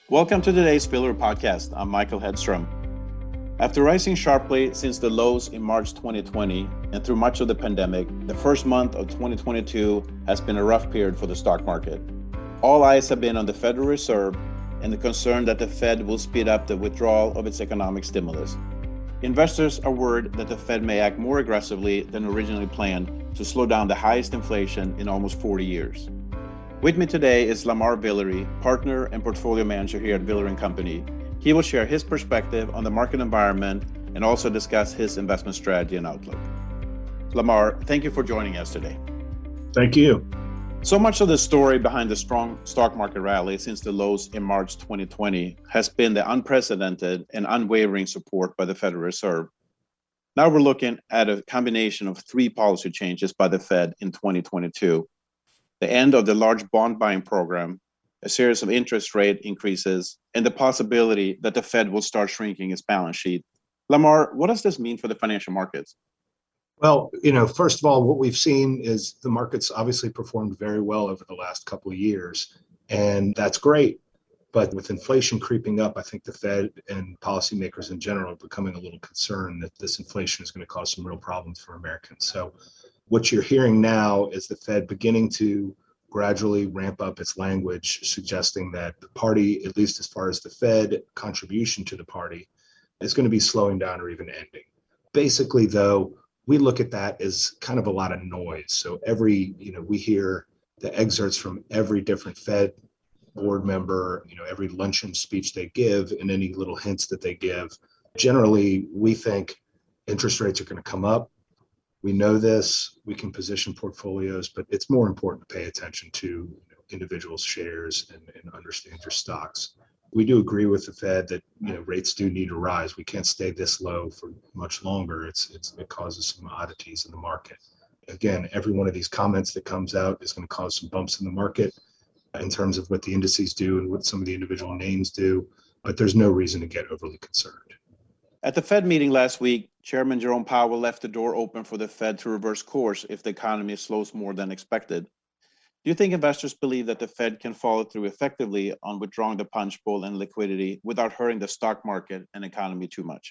Welcome to today's Pillar Podcast. I'm Michael Hedstrom. After rising sharply since the lows in March 2020 and through much of the pandemic, the first month of 2022 has been a rough period for the stock market. All eyes have been on the Federal Reserve and the concern that the Fed will speed up the withdrawal of its economic stimulus. Investors are worried that the Fed may act more aggressively than originally planned to slow down the highest inflation in almost 40 years. With me today is Lamar Villere, partner and portfolio manager here at Villere & Company. He will share his perspective on the market environment and also discuss his investment strategy and outlook. Lamar, thank you for joining us today. Thank you. So much of the story behind the strong stock market rally since the lows in March 2020 has been the unprecedented and unwavering support by the Federal Reserve. Now we're looking at a combination of three policy changes by the Fed in 2022. The end of the large bond buying program, a series of interest rate increases, and the possibility that the Fed will start shrinking its balance sheet. Lamar, what does this mean for the financial markets? Well, first of all, what we've seen is the markets obviously performed very well over the last couple of years, and that's great. But with inflation creeping up, I think the Fed and policymakers in general are becoming a little concerned that this inflation is going to cause some real problems for Americans. So what you're hearing now is the Fed beginning to gradually ramp up its language, suggesting that the party, at least as far as the Fed contribution to the party, is going to be slowing down or even ending. Basically, though, we look at that as kind of a lot of noise. So we hear the excerpts from every different Fed board member, every luncheon speech they give and any little hints that they give. Generally, we think interest rates are going to come up. We know this, we can position portfolios, but it's more important to pay attention to individual shares and understand your stocks. We do agree with the Fed that rates do need to rise. We can't stay this low for much longer. It causes some oddities in the market. Again, every one of these comments that comes out is going to cause some bumps in the market in terms of what the indices do and what some of the individual names do, but there's no reason to get overly concerned. At the Fed meeting last week, Chairman Jerome Powell left the door open for the Fed to reverse course if the economy slows more than expected. Do you think investors believe that the Fed can follow through effectively on withdrawing the punch bowl and liquidity without hurting the stock market and economy too much?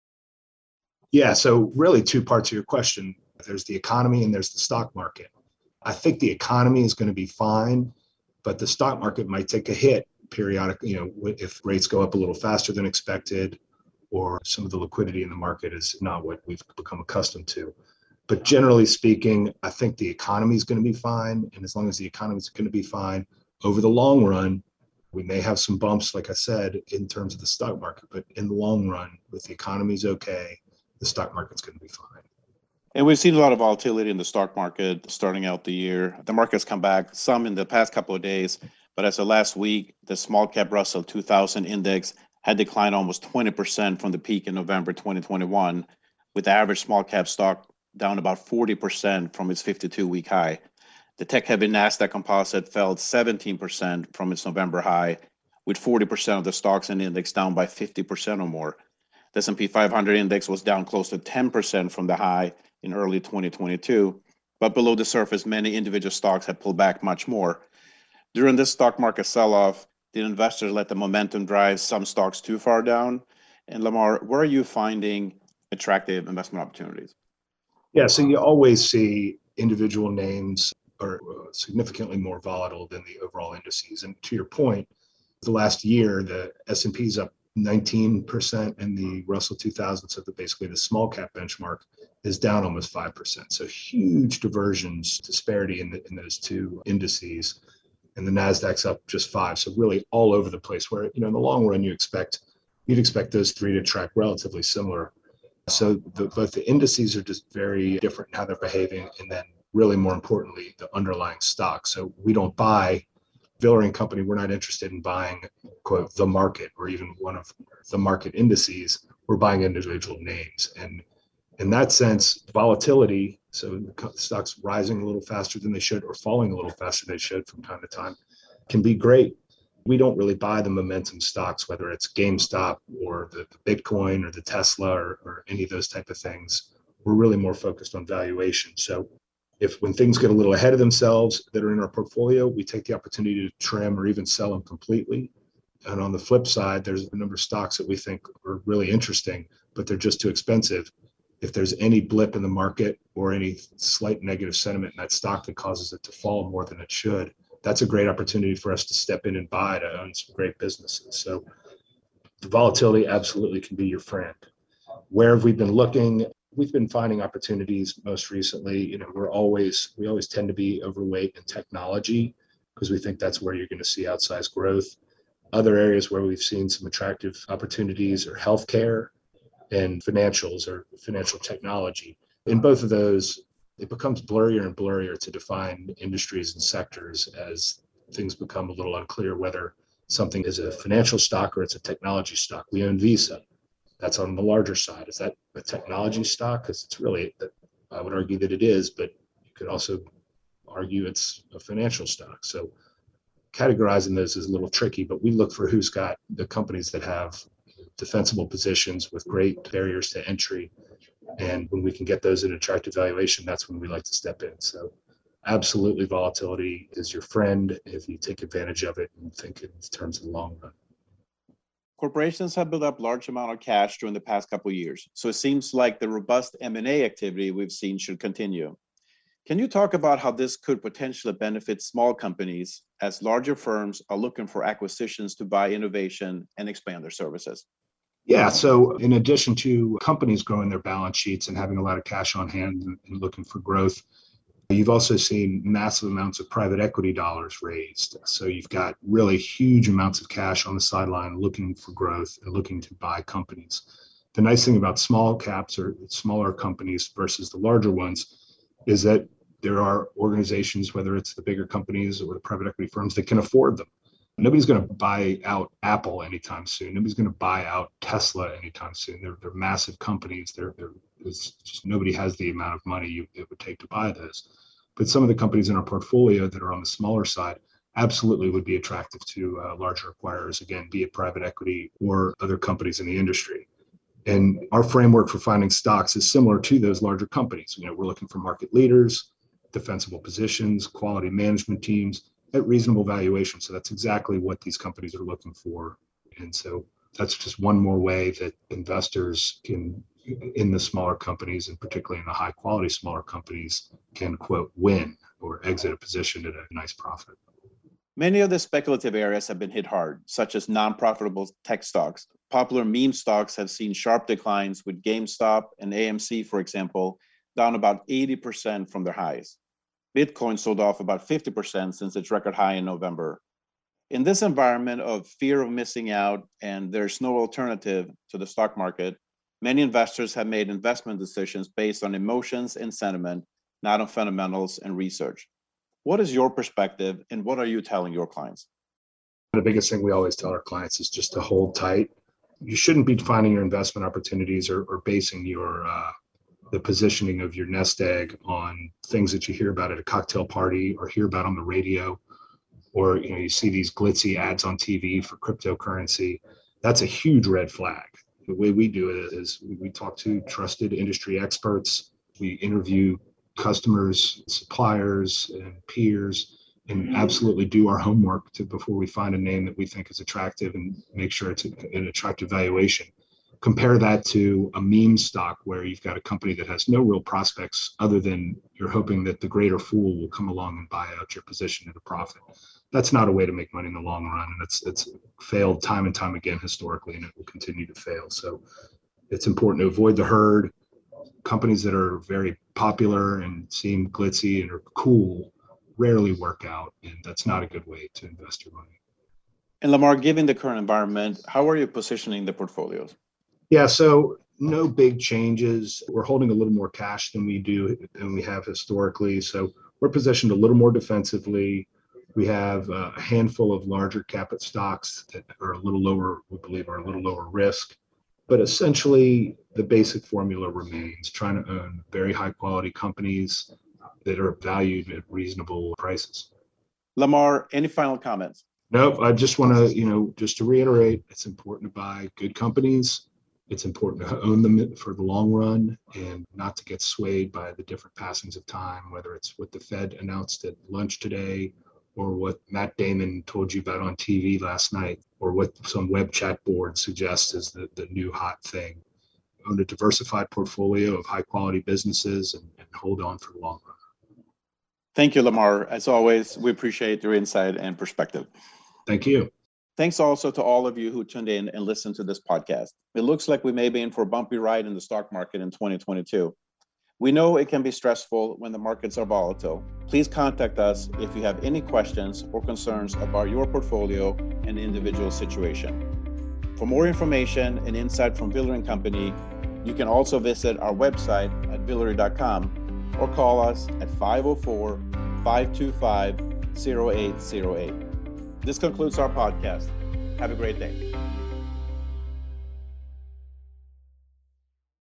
Yeah, so really two parts of your question. There's the economy and there's the stock market. I think the economy is going to be fine, but the stock market might take a hit periodically, if rates go up a little faster than expected, or some of the liquidity in the market is not what we've become accustomed to. But generally speaking, I think the economy is going to be fine. And as long as the economy is going to be fine over the long run, we may have some bumps, like I said, in terms of the stock market. But in the long run, if the economy is okay, the stock market's going to be fine. And we've seen a lot of volatility in the stock market starting out the year. The market's come back some in the past couple of days, but as of last week, the small cap Russell 2000 index had declined almost 20% from the peak in November 2021, with the average small cap stock down about 40% from its 52-week high. The tech-heavy NASDAQ composite fell 17% from its November high, with 40% of the stocks in the index down by 50% or more. The S&P 500 index was down close to 10% from the high in early 2022, but below the surface, many individual stocks have pulled back much more. During this stock market sell-off, did investors let the momentum drive some stocks too far down? And Lamar, where are you finding attractive investment opportunities? Yeah, so you always see individual names are significantly more volatile than the overall indices. And to your point, the last year, the S&P is up 19% and the Russell 2000, so basically the small cap benchmark, is down almost 5%. So huge disparity in those two indices. And the NASDAQ's up just 5%. So really all over the place where, in the long run, you'd expect those three to track relatively similar. So both the indices are just very different in how they're behaving. And then really more importantly, the underlying stock. So we don't buy Villere & Company. We're not interested in buying, quote, the market or even one of the market indices. We're buying individual names. And in that sense, volatility, so the stocks rising a little faster than they should or falling a little faster than they should from time to time, can be great. We don't really buy the momentum stocks, whether it's GameStop or the Bitcoin or the Tesla or any of those type of things. We're really more focused on valuation. So when things get a little ahead of themselves that are in our portfolio, we take the opportunity to trim or even sell them completely. And on the flip side, there's a number of stocks that we think are really interesting, but they're just too expensive. If there's any blip in the market or any slight negative sentiment in that stock that causes it to fall more than it should, that's a great opportunity for us to step in and buy to own some great businesses. So the volatility absolutely can be your friend. Where have we been looking? We've been finding opportunities most recently. We always tend to be overweight in technology because we think that's where you're going to see outsized growth. Other areas where we've seen some attractive opportunities are healthcare and financials or financial technology. In both of those, it becomes blurrier and blurrier to define industries and sectors as things become a little unclear whether something is a financial stock or it's a technology stock. We own Visa. That's on the larger side. Is that a technology stock? Because it's really, I would argue that it is, but you could also argue it's a financial stock. So categorizing those is a little tricky, but we look for who's got the companies that have defensible positions with great barriers to entry. And when we can get those at attractive valuation, that's when we like to step in. So absolutely, volatility is your friend if you take advantage of it and think in terms of the long run. Corporations have built up large amount of cash during the past couple of years, so it seems like the robust M&A activity we've seen should continue. Can you talk about how this could potentially benefit small companies as larger firms are looking for acquisitions to buy innovation and expand their services? Yeah, so in addition to companies growing their balance sheets and having a lot of cash on hand and looking for growth, you've also seen massive amounts of private equity dollars raised. So you've got really huge amounts of cash on the sideline looking for growth and looking to buy companies. The nice thing about small caps or smaller companies versus the larger ones is that there are organizations, whether it's the bigger companies or the private equity firms, that can afford them. Nobody's going to buy out Apple anytime soon. Nobody's going to buy out Tesla anytime soon. They're massive companies. It's just nobody has the amount of money it would take to buy those. But some of the companies in our portfolio that are on the smaller side absolutely would be attractive to larger acquirers, again, be it private equity or other companies in the industry. And our framework for finding stocks is similar to those larger companies. We're looking for market leaders, defensible positions, quality management teams at reasonable valuation. So that's exactly what these companies are looking for. And so that's just one more way that investors can, in the smaller companies, and particularly in the high quality smaller companies, can, quote, win or exit a position at a nice profit. Many of the speculative areas have been hit hard, such as non-profitable tech stocks. Popular meme stocks have seen sharp declines, with GameStop and AMC, for example, down about 80% from their highs. Bitcoin sold off about 50% since its record high in November. In this environment of fear of missing out and there's no alternative to the stock market, many investors have made investment decisions based on emotions and sentiment, not on fundamentals and research. What is your perspective, and what are you telling your clients? The biggest thing we always tell our clients is just to hold tight. You shouldn't be finding your investment opportunities or basing the positioning of your nest egg on things that you hear about at a cocktail party or hear about on the radio, or you see these glitzy ads on TV for cryptocurrency. That's a huge red flag. The way we do it is we talk to trusted industry experts. We interview customers, suppliers, and peers, and absolutely do our homework before we find a name that we think is attractive and make sure it's an attractive valuation. Compare that to a meme stock where you've got a company that has no real prospects other than you're hoping that the greater fool will come along and buy out your position at a profit. That's not a way to make money in the long run, and it's failed time and time again historically, and it will continue to fail. So it's important to avoid the herd. Companies that are very popular and seem glitzy and are cool rarely work out, and that's not a good way to invest your money. And Lamar, given the current environment, how are you positioning the portfolios? Yeah, so no big changes. We're holding a little more cash than we have historically. So we're positioned a little more defensively. We have a handful of larger cap stocks that are a little lower, we believe are a little lower risk. But essentially, the basic formula remains, trying to own very high quality companies that are valued at reasonable prices. Lamar, any final comments? Nope, I just want to, just to reiterate, it's important to buy good companies. It's important to own them for the long run and not to get swayed by the different passings of time, whether it's what the Fed announced at lunch today or what Matt Damon told you about on TV last night, or what some web chat board suggests is the new hot thing. Own a diversified portfolio of high quality businesses and hold on for the long run. Thank you, Lamar. As always, we appreciate your insight and perspective. Thank you. Thanks also to all of you who tuned in and listened to this podcast. It looks like we may be in for a bumpy ride in the stock market in 2022. We know it can be stressful when the markets are volatile. Please contact us if you have any questions or concerns about your portfolio and individual situation. For more information and insight from Villere & Company, you can also visit our website at villere.com or call us at 504-525-0808. This concludes our podcast. Have a great day.